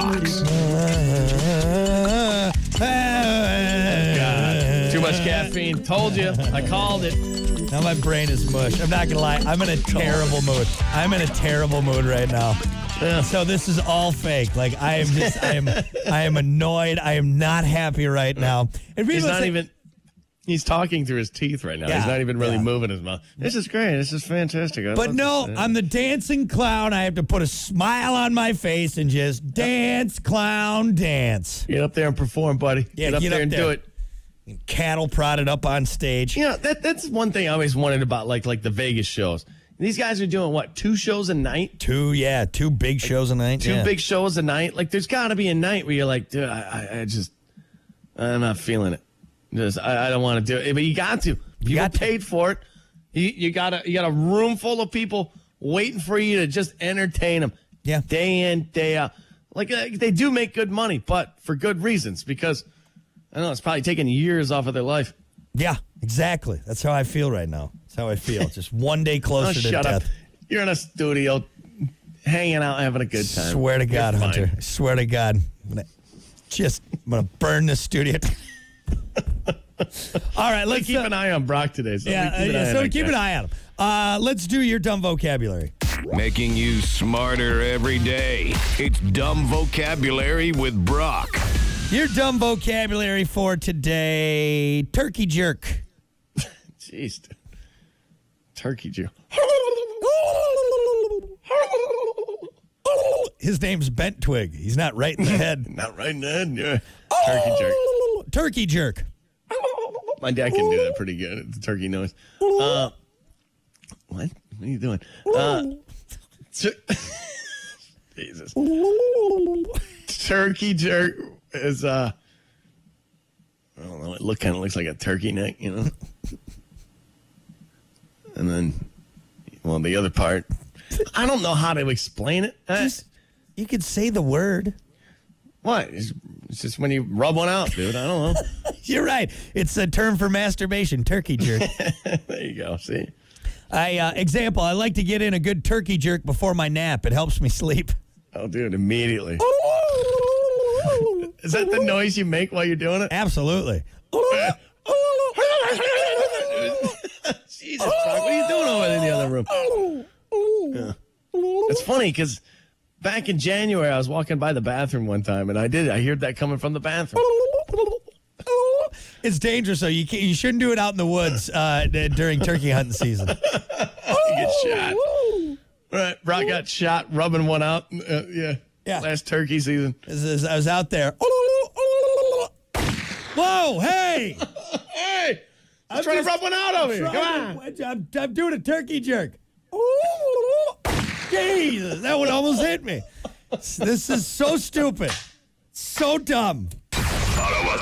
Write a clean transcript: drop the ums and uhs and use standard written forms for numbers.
rocks. God. Too much caffeine. Told you. I called it. Now my brain is mush. I'm not going to lie. I'm in a terrible mood. I'm in a terrible mood right now. Yeah. So this is all fake. Like I am annoyed. I am not happy right now. And He's not even. He's talking through his teeth right now. Yeah, He's not even really moving his mouth. This is great. This is fantastic. But no, I'm the dancing clown. I have to put a smile on my face and just dance, clown, dance. Get up there and perform, buddy. Yeah, get up there and do it. Cattle prodded up on stage. You know, that's one thing I always wondered about, like the Vegas shows. These guys are doing what, 2 shows a night? Two big shows a night. Two big shows a night. Like, there's got to be a night where you're like, dude, I'm not feeling it. I don't want to do it, but you got to. You got paid for it. You got a room full of people waiting for you to just entertain them. Yeah, day in, day out. Like they do make good money, but for good reasons. Because I don't know, it's probably taking years off of their life. Yeah, exactly. That's how I feel right now. That's how I feel. Just one day closer to shut death. Up. You're in a studio, hanging out, having a good time. Swear to God, Hunter. I swear to God, I'm gonna burn this studio. All right, let's keep an eye on Brock today. So keep an eye on him. Let's do your dumb vocabulary. Making you smarter every day. It's Dumb Vocabulary with Brock. Your dumb vocabulary for today: turkey jerk. Jeez, turkey jerk. His name's Bent Twig. He's not right in the head. Not right in the head. Yeah. Turkey jerk. Turkey jerk. My dad can do that pretty good. It's a turkey noise. What? What are you doing? Jesus. Turkey jerk is I don't know. It kind of looks like a turkey neck, you know. And then, well, the other part, I don't know how to explain it. You could say the word. What? It's just when you rub one out, dude. I don't know. You're right. It's a term for masturbation, turkey jerk. There you go. See? Example, I like to get in a good turkey jerk before my nap. It helps me sleep. Oh, dude, immediately. Is that the noise you make while you're doing it? Absolutely. Jesus, Brock, what are you doing over in the other room? Yeah. It's funny because back in January, I was walking by the bathroom one time, and I heard that coming from the bathroom. It's dangerous, though. You shouldn't do it out in the woods during turkey hunting season. You get shot. All right, Brock got shot rubbing one out. Yeah. Last turkey season. I was out there. Whoa, hey! Hey! I'm trying to rub one out over here. Come on. I'm doing a turkey jerk. Jesus, that one almost hit me. This is so stupid. So dumb.